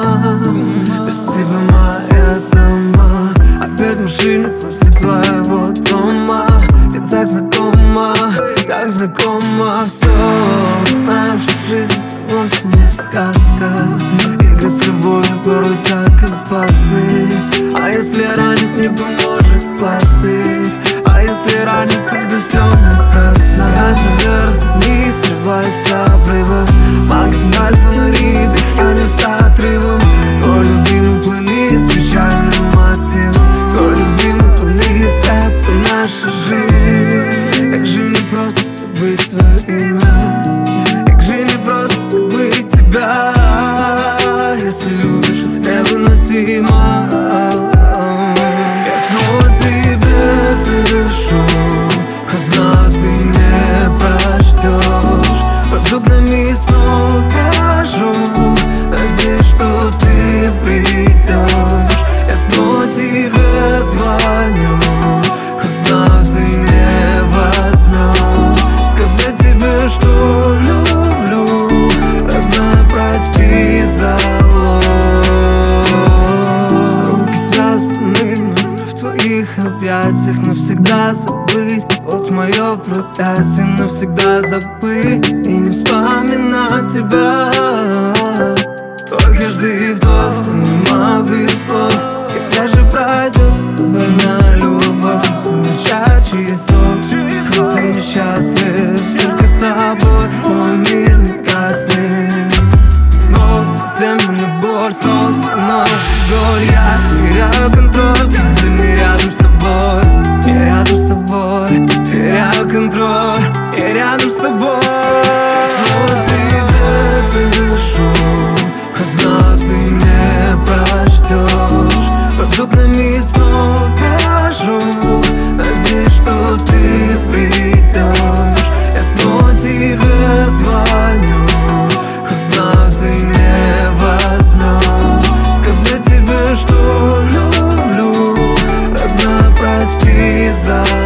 Без тебя моя дома. Опять в машине возле твоего дома. Ты так знакома, как знакома. Все, знаем, что жизнь вовсе не сказка. Игры с любовью порой так опасны. А если ранит, не поможет пластырь. А если ранит, тогда все напрасно. Я вверх-вниз, срываюсь с обрывов. Магистраль, фонари, дыхание с отрывом. Твой любимый плейлист с печальным мотивом. Твой любимый плейлист — это наша жизнь. Как же не просто забыть твое имя. Как же не просто забыть тебя. Если любишь, невыносимо. Я снова тебе пишу, хоть знаю, ты не прочтешь. Под окнами снова кажу, надеюсь, что ты придешь. Я снова тебе звоню, хоть знаю, ты не возьмешь. Сказать тебе, что люблю, родная, прости за ложь. Руки связаны, но в твоих объятиях. Навсегда забыть, вот мое проклятие. Навсегда забыть и не вспоминать тебя. Твой каждый вдох мимо без слов. Когда же пройдет эта больная любовь? Замечаю часов, хоть и несчастлив. Только с тобой мой мир не гаснет. Снова земля, боль, снова со мной боль. Я теряю контроль, когда не рядом с тобой. Я рядом с тобой, теряю контроль. Я рядом с тобой. Снова тебе пишу, хоть знаю, ты не прочтешь. Под окнами снова кажу, надеюсь, что ты придешь. Я снова тебе звоню, хоть знаю, ты не возьмешь. Сказать тебе, что люблю, родная, прости за